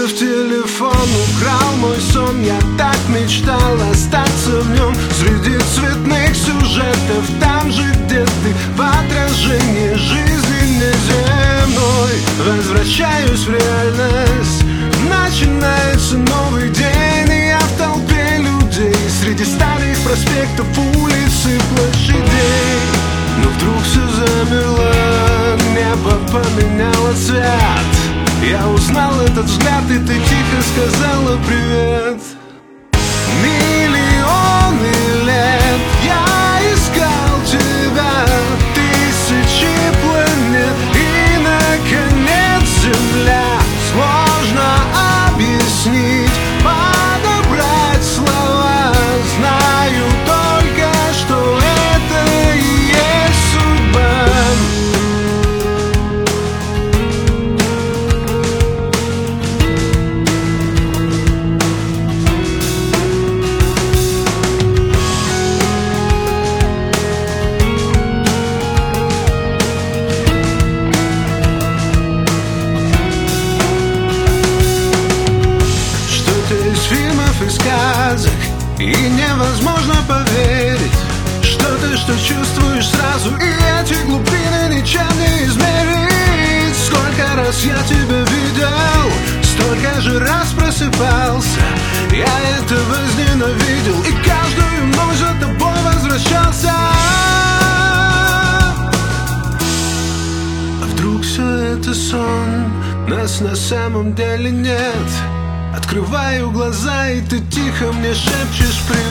в телефон украл мой сон. Я так мечтал остаться в нем среди цветных сюжетов, там же, где ты, в отражении жизни неземной. Возвращаюсь в реальность, начинается новый день, и я в толпе людей среди старых проспектов, улиц и площадей. Но вдруг все замерло, небо поменяло цвет. Я узнал этот взгляд, и ты тихо сказала привет. Миллионы лет я искал тебя, тысячи планет, и наконец земля. Сложно объяснить, подобрать слова. Знаю только, что это и есть судьба. Из сказок, и невозможно поверить, что-то, что чувствуешь сразу, и эти глубины ничем не измерить. Сколько раз я тебя видел, столько же раз просыпался, я это возненавидел, и каждую ночь за тобой возвращался. А вдруг все это сон, нас на самом деле нет? Открываю глаза, и ты тихо мне шепчешь привет.